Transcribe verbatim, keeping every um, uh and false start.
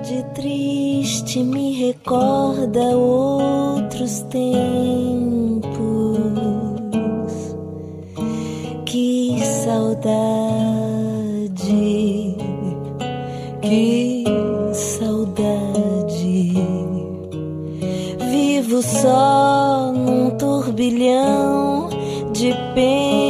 tarde triste me recorda outros tempos. Que saudade, que saudade. Vivo só num turbilhão de pena